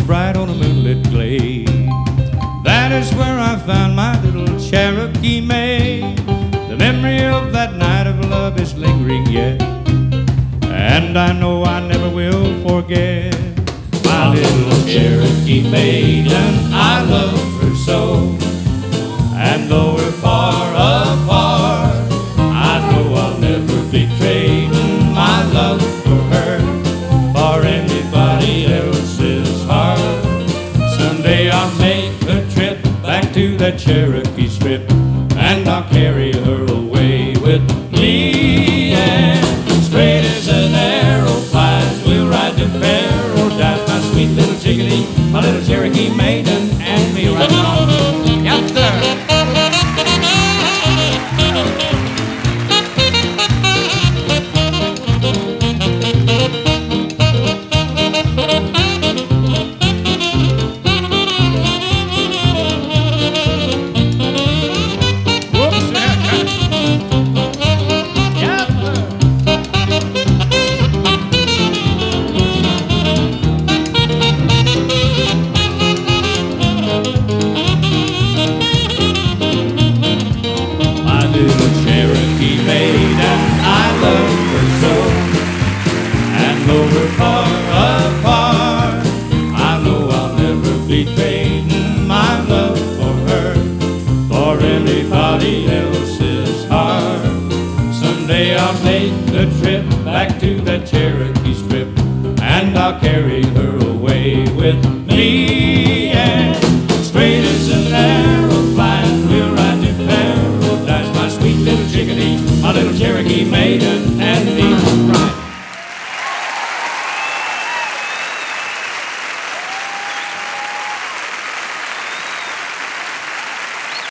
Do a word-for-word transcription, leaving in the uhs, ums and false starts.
bright on a moonlit glade. That is where I found my little Cherokee maid. The memory of that night of love is lingering yet, and I know I never will forget my little Cherokee maid, and I love her so. And though we're far apart, I know I'll never be trading my love for her for anybody else's heart. Someday I'll make a trip back to that Cherokee Strip, and I'll carry her away with me. And straight as an arrow flies, we'll ride to paradise, my sweet little chickadee, my little Cherokee maiden, and me right on. Yes, sir. Little Cherokee maid, and I love her so. And though we're far apart, I know I'll never be trading my love for her for anybody else's heart. Someday I'll make the trip back to that Cherokee Strip,